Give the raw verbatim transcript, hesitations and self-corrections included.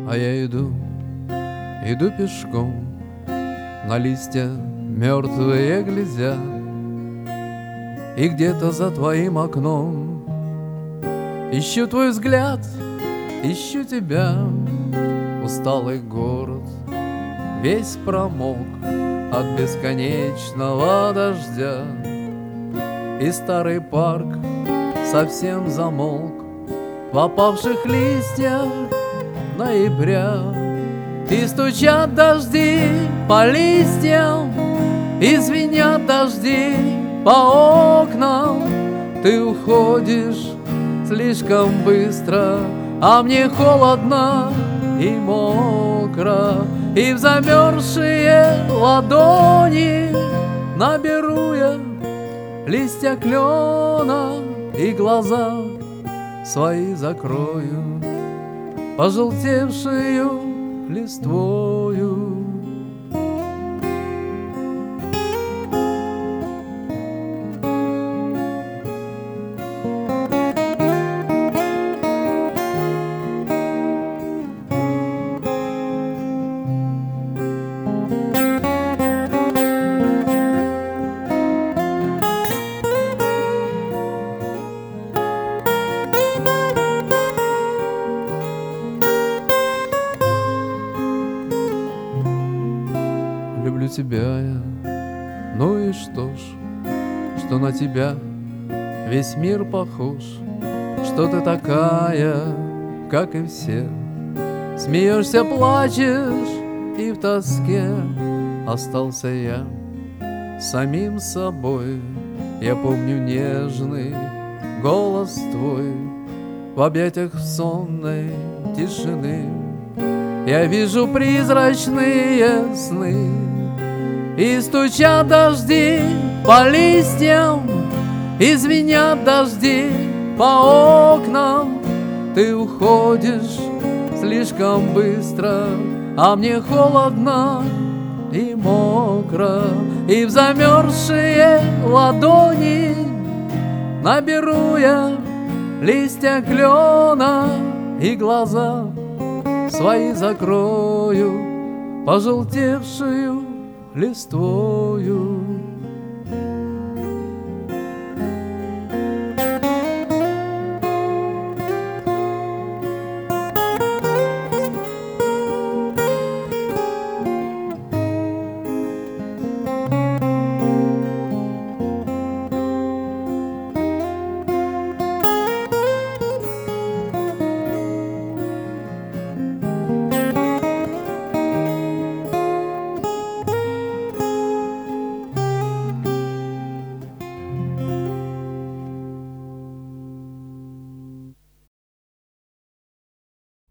А я иду, иду пешком, на листья мертвые глядя, и где-то за твоим окном ищу твой взгляд, ищу тебя. Усталый город весь промок от бесконечного дождя, и старый парк совсем замолк в опавших листьях ноября. И стучат дожди по листьям, и звенят дожди по окнам. Ты уходишь слишком быстро, а мне холодно и мокро, и в замерзшие ладони наберу я листья клена и глаза свои закрою пожелтевшую листвою. Люблю тебя я, ну и что ж, что на тебя весь мир похож, что ты такая, как и все, смеешься, плачешь, и в тоске остался я самим собой. Я помню нежный голос твой в объятиях сонной тишины. Я вижу призрачные сны, и стучат дожди по листьям, и звенят дожди по окнам. Ты уходишь слишком быстро, а мне холодно и мокро, и в замерзшие ладони наберу я листья клена и глаза свои закрою пожелтевшую листвою.